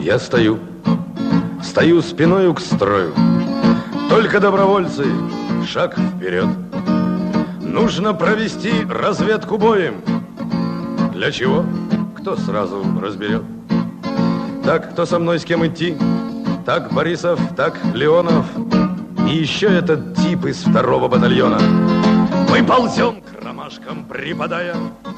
Я стою спиною к строю. Только добровольцы, шаг вперед. Нужно провести разведку боем. Для чего? Кто сразу разберет. Так, кто со мной, с кем идти? Так Борисов, так Леонов. И еще этот тип из 2-го батальона. Мы ползем к ромашкам, припадая.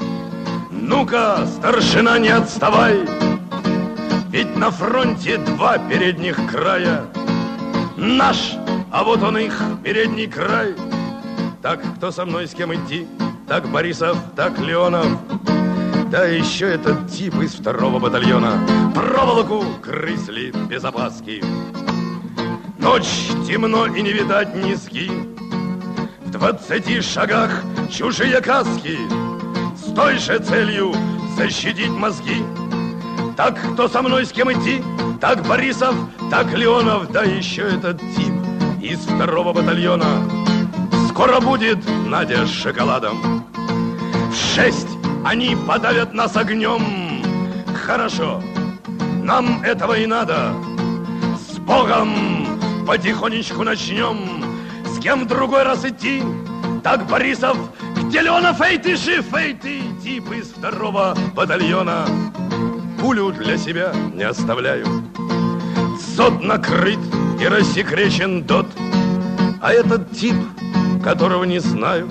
Ну-ка, старшина, не отставай. Ведь на фронте 2 передних края. Наш, а вот он их, передний край. Так, кто со мной, с кем идти? Так Борисов, так Леонов. Да еще этот тип из 2-го батальона. Проволоку грызли без опаски. Ночь, темно и не видать низги. В 20 шагах чужие каски. С той же целью защитить мозги. Так, кто со мной, с кем идти? Так Борисов, так Леонов. Да еще этот тип из 2-го батальона. Скоро будет Надя с шоколадом. В 6 они подавят нас огнем. Хорошо, нам этого и надо. С Богом потихонечку начнем. С кем в другой раз идти? Так Борисов, где Леонов? Эй, ты жив, эй, ты, тип из 2-го батальона. Пулю для себя не оставляю. СОТ накрыт и рассекречен ДОТ. А этот тип, которого не знаю,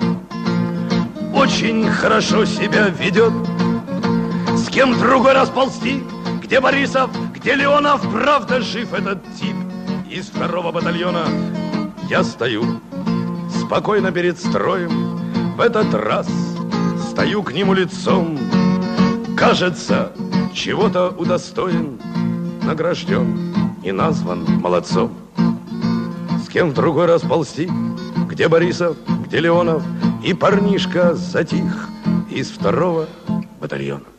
очень хорошо себя ведет. С кем в другой раз ползти? Где Борисов, где Леонов? Правда жив этот тип из 2-го батальона. Я стою спокойно перед строем. В этот раз стою к нему лицом. Кажется, чего-то удостоен, награжден и назван молодцом. С кем в другой раз ползти? Где Борисов, где Леонов? И парнишка затих из 2-го батальона.